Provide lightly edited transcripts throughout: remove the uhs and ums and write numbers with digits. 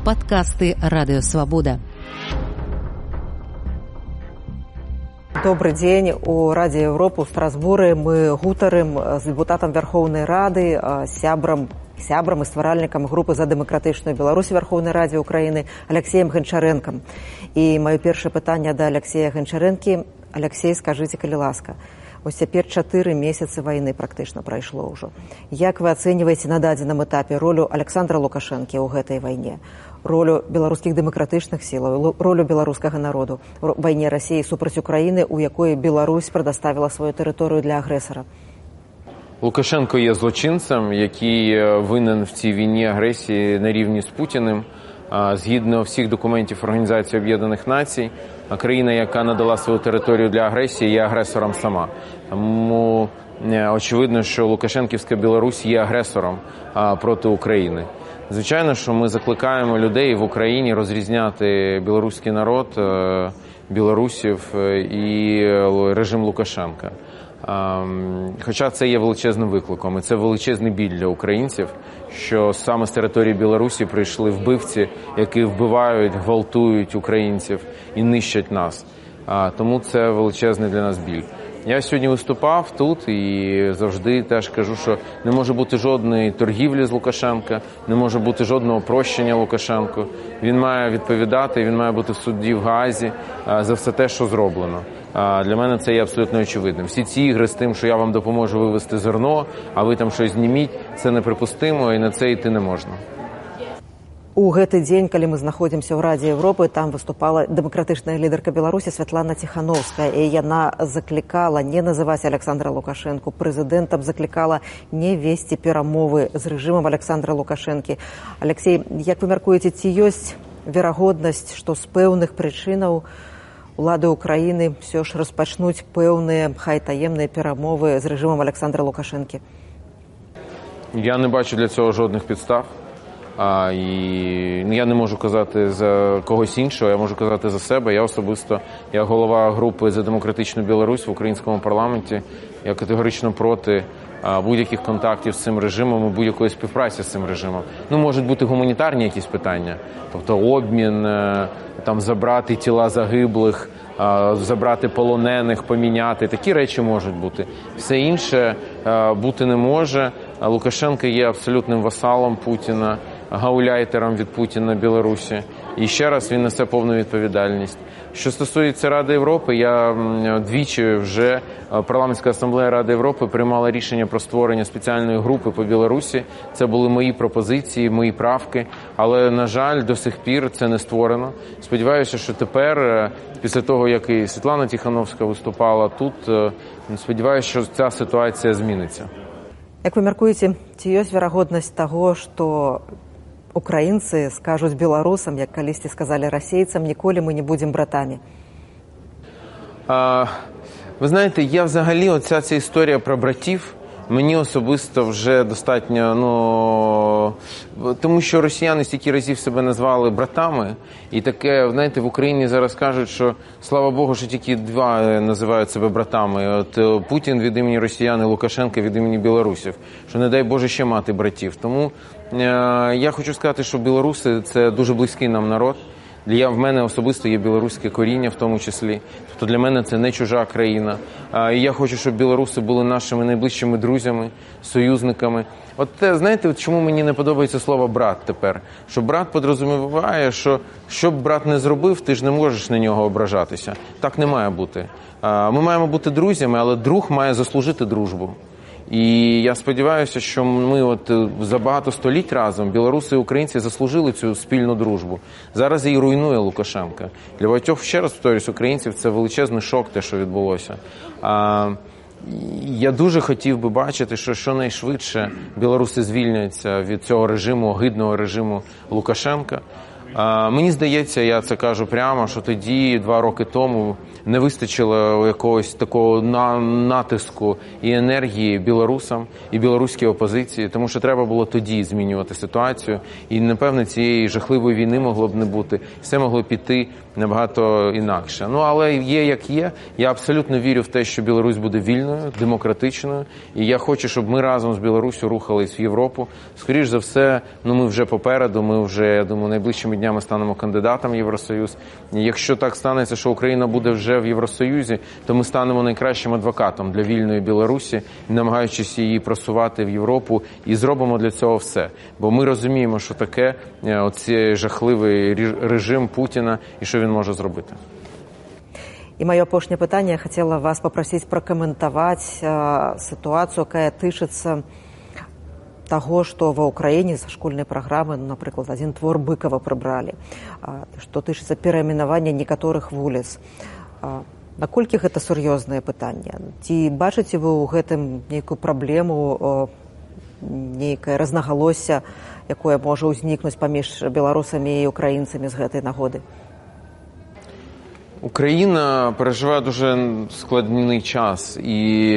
Падкасты Радыёвабода. Добрый дзень. У Радзе Европы ў Страсбуры мы гутарым з дэпутатам Вярхоўнай Рады, сябрам і стваральнікам групы «За дэмакратычную Беларусь» Вярхоўнай Радзе Украіны Алексеем Гончарэнкам. І маё першае пытанне да Алексея Гончарэнкі. Алексей, скажыце, калі ласка, вось цяпер 4 месяцы вайны практычна прайшло ўжо. Як вы ацэньваеце на дадзеным этапе ролю Александра Лукашэнкі ў гэтай вайне? Ролю беларускіх дэмакратычных сілаў, ролю беларускага народу ў вайне Расіі супраць Украіны, у якой Беларусь прадаставіла сваю тэрыторыю для агрэсара? Лукашенко є злочинцем, який винен в цій війні агресії на рівні з Путіним. Згідно всіх документів Організації Об'єднаних Націй, країна, яка надала свою територію для агресії, є агресором сама. Тому очевидно, що Лукашенківська Білорусь є агресором проти України. Звичайно, що ми закликаємо людей в Україні розрізняти білоруський народ, білорусів і режим Лукашенка. Хоча це є величезним викликом, і це величезний біль для українців, що саме з території Білорусі прийшли вбивці, які вбивають, гвалтують українців і нищать нас. Тому це величезний для нас біль. Я сьогодні виступав тут і завжди теж кажу, що не може бути жодної торгівлі з Лукашенка, не може бути жодного прощення Лукашенку. Він має відповідати, він має бути в суді в Гаазі за все те, що зроблено. Для мене це є абсолютно очевидним. Всі ці ігри з тим, що я вам допоможу вивезти зерно, а ви там щось зніміть, це неприпустимо і на це йти не можна. У гэты дзень, калі мы знаходзімся ў Радзе Европы, там выступала дэмакратычная лідарка Беларусі Святлана Ціхановская, і яна заклікала не называць Александра Лукашэнку прэзідэнтам, заклікала не весці перамовы з рэжымам Александра Лукашэнкі. Алексей, як вы мяркуеце, ці ёсць верагоднасць, што з пэўных прычынаў улады Украіны ўсё ж распачнуць пэўныя, хай таемныя перамовы з рэжымам Александра Лукашэнкі? Я не бачу для цього жодних підстав. І я не можу казати за когось іншого, я можу казати за себе. Я особисто, як голова групи «За демократичну Білорусь» в українському парламенті, я категорично проти будь-яких контактів з цим режимом і будь-якої співпраці з цим режимом. Можуть бути гуманітарні якісь питання, тобто обмін, там, забрати тіла загиблих, забрати полонених, поміняти. Такі речі можуть бути. Все інше бути не може. Лукашенко є абсолютним васалом Путіна, гауляйтером від Путіна Білорусі. І ще раз він несе повну відповідальність. Що стосується Ради Європи, я двічі вже, Парламентська асамблея Ради Європи приймала рішення про створення спеціальної групи по Білорусі. Це були мої пропозиції, мої правки, але, на жаль, до сих пір це не створено. Сподіваюся, що тепер, після того, як і Світлана Тихановська виступала тут, сподіваюся, що ця ситуація зміниться. Як ви мяркуеце, ці ёсць верагоднасць таго, што украінцы скажуць беларусам, як калісьці сказалі расейцам, ніколі мы не будзем братамі? Ви знаєте, я взагалі, оця ця історія про братів, мені особисто вже достатньо, тому що росіяни стільки разів себе назвали братами, і таке, знаєте, в Україні зараз кажуть, що, слава Богу, що тільки два називають себе братами. От Путін від імені росіян і Лукашенко від імені білорусів, що не дай Боже ще мати братів. Тому я хочу сказати, що білоруси – це дуже близький нам народ. В мене особисто є білоруське коріння в тому числі. Тобто для мене це не чужа країна. І я хочу, щоб білоруси були нашими найближчими друзями, союзниками. От знаєте, чому мені не подобається слово «брат» тепер? Що брат підрозуміває, що б брат не зробив, ти ж не можеш на нього ображатися. Так не має бути. Ми маємо бути друзями, але друг має заслужити дружбу. І я сподіваюся, що ми за багато століть разом, білоруси і українці, заслужили цю спільну дружбу. Зараз її руйнує Лукашенко. Для багатьох, ще раз повторюсь, українців це величезний шок, те, що відбулося. Я дуже хотів би бачити, що щонайшвидше білоруси звільняться від цього режиму, огидного режиму Лукашенка. Мені здається, я це кажу прямо, що тоді, 2 роки тому, не вистачило якогось такого натиску і енергії білорусам і білоруській опозиції, тому що треба було тоді змінювати ситуацію. І, напевно, цієї жахливої війни могло б не бути. Все могло піти набагато інакше. Але є як є. Я абсолютно вірю в те, що Білорусь буде вільною, демократичною. І я хочу, щоб ми разом з Білоруссю рухались в Європу. Скоріш за все, ми вже попереду, ми вже, я думаю, найближчими днями станемо кандидатом в Євросоюз. І якщо так станеться, що Україна буде вже в Євросоюзі, то ми станемо найкращим адвокатом для вільної Білорусі, намагаючись її просувати в Європу, і зробимо для цього все. Бо ми розуміємо, що таке оцей жахливий режим Путіна і що він може зробити. І моє апошняе пытанне, я хотела вас попросить прокомментовать ситуацию, якая тычыцца того, что ва Украине за школьные программы, например, один твор Быкова прибрали, что тычыцца перайменавання некаторых вуліц. Наколькі гэта сур'ёзнае пытанне? Ці бачыце вы ў гэтым нейкую праблему, нейкае рознагалосся, якое можа ўзнікнуць паміж беларусамі і украінцамі з гэтай нагоды? Україна переживає дуже складний час, і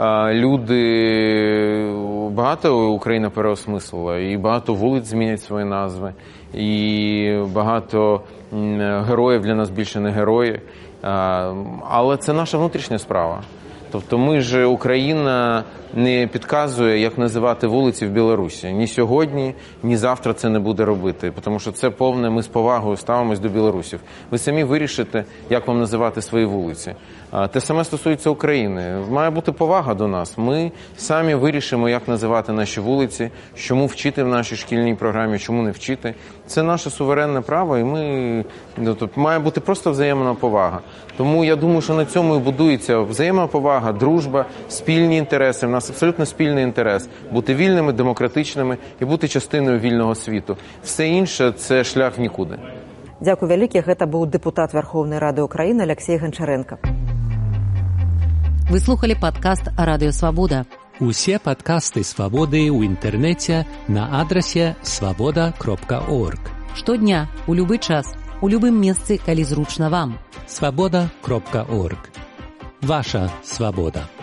багато Україна переосмислила, і багато вулиць змінять свої назви, і багато героїв для нас більше не герої, але це наша внутрішня справа. Тобто ми ж, Україна не підказує, як називати вулиці в Білорусі. Ні сьогодні, ні завтра це не буде робити, тому що це повне, ми з повагою ставимось до білорусів. Ви самі вирішите, як вам називати свої вулиці. Те саме стосується України. Має бути повага до нас. Ми самі вирішимо, як називати наші вулиці, чому вчити в нашій шкільній програмі, чому не вчити. Це наше суверенне право, і має бути просто взаємна повага. Тому я думаю, що на цьому і будується взаємна повага, дружба, спільні інтереси. В нас абсолютно спільний інтерес – бути вільними, демократичними і бути частиною вільного світу. Все інше – це шлях в нікуди. Дякую вялікі. Гэта быў дэпутат Верховнай Рады Украіны Алексей Гончаренко. Вы слухали падкаст «Радыё Свабода». Усе падкасты «Свабоды» ў інтэрнэце на адрасе свабода.орг. Штодня, у любы час, у любым месцы, калі зручна вам. Свабода.орг. Ваша свабода.